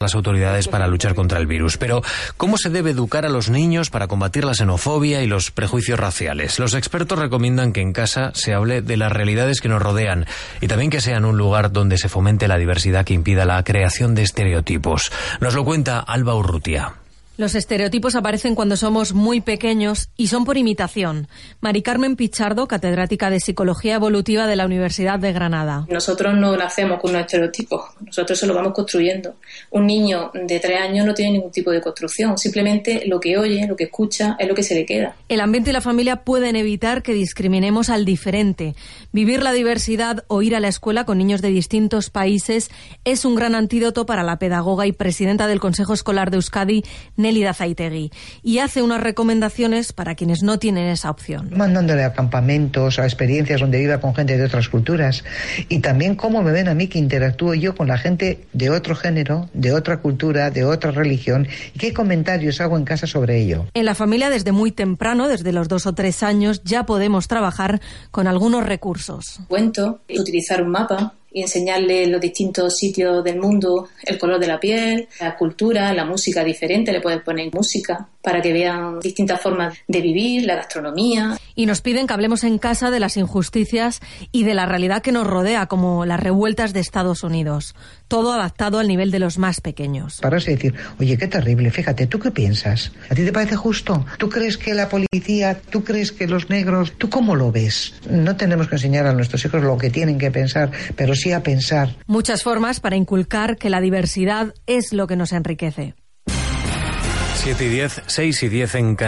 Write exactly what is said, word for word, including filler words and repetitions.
las autoridades para luchar contra el virus. Pero, ¿cómo se debe educar a los niños para combatir la xenofobia y los prejuicios raciales? Los expertos recomiendan que en casa se hable de las realidades que nos rodean y también que sean un lugar donde se fomente la diversidad que impida la creación de estereotipos. Nos lo cuenta Alba Urrutia. Los estereotipos aparecen cuando somos muy pequeños y son por imitación. Mari Carmen Pichardo, catedrática de Psicología Evolutiva de la Universidad de Granada. Nosotros no nacemos con unos estereotipos, nosotros se los vamos construyendo. Un niño de tres años no tiene ningún tipo de construcción, simplemente lo que oye, lo que escucha, es lo que se le queda. El ambiente y la familia pueden evitar que discriminemos al diferente. Vivir la diversidad o ir a la escuela con niños de distintos países es un gran antídoto para la pedagoga y presidenta del Consejo Escolar de Euskadi, Nélida Zaitegui, y hace unas recomendaciones para quienes no tienen esa opción. Mandándole a campamentos, a experiencias donde viva con gente de otras culturas, y también cómo me ven a mí que interactúo yo con la gente de otro género, de otra cultura, de otra religión, y qué comentarios hago en casa sobre ello. En la familia, desde muy temprano, desde los dos o tres años, ya podemos trabajar con algunos recursos. Cuento, utilizar un mapa y enseñarle los distintos sitios del mundo, el color de la piel, la cultura, la música diferente, le puedes poner música para que vean distintas formas de vivir, la gastronomía. Y nos piden que hablemos en casa de las injusticias y de la realidad que nos rodea, como las revueltas de Estados Unidos. Todo adaptado al nivel de los más pequeños. Para decir, oye, qué terrible, fíjate, ¿tú qué piensas? ¿A ti te parece justo? ¿Tú crees que la policía, tú crees que los negros, tú cómo lo ves? No tenemos que enseñar a nuestros hijos lo que tienen que pensar, pero sí a pensar. Muchas formas para inculcar que la diversidad es lo que nos enriquece. siete y diez, seis y diez en